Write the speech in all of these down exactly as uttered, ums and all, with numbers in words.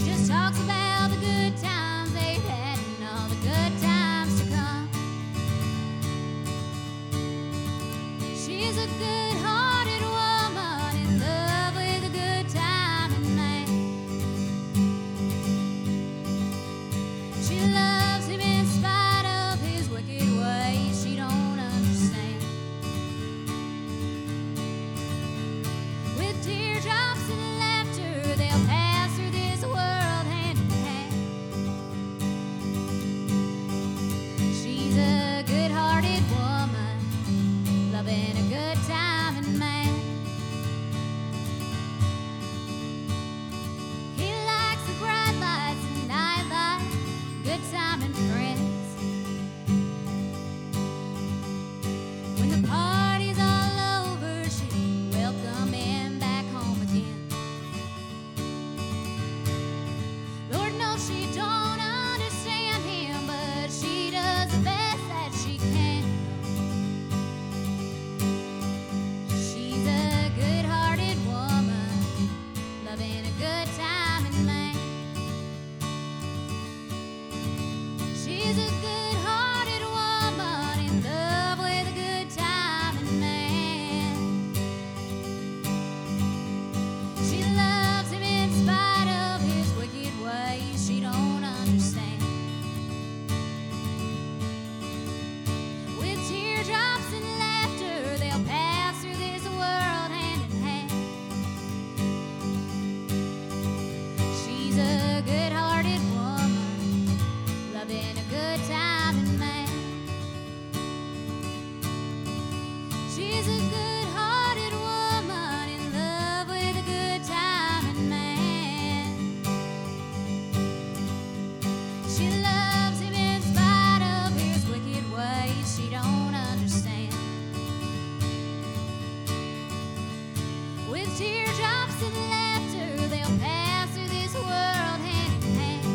just talks about the good times they've had and all the good times to come. She's a good-hearted woman in love with a good-timing man. She loves him in spite of his wicked ways she don't understand. With teardrops and laughter, they'll pass through this world hand in hand. She's a good-hearted woman, loving a good-timing man. He likes the bright lights and nightlife, good-timing friends. When the party's all over, she'll welcome him back home again. Lord knows she don't understand him, but she does the best that she can. She's a good-hearted woman, loving a good-timing man. She's a good-hearted woman in love with a good-timing man. She loves him in spite of his wicked ways she don't understand. With teardrops and laughter, they'll pass through this world hand in hand. She's a good-hearted woman, loving a good-timing man. She's a good-hearted woman in love with a good-timing man. She loves him in spite of his wicked ways she don't understand. With teardrops and laughter, they'll pass through this world hand in hand.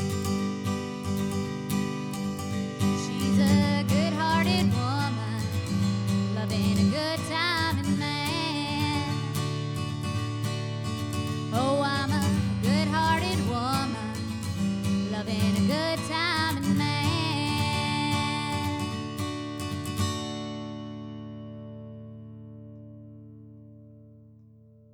She's a good-hearted woman, loving a good-timing man. Oh, I'm a good-hearted woman, loving a good time.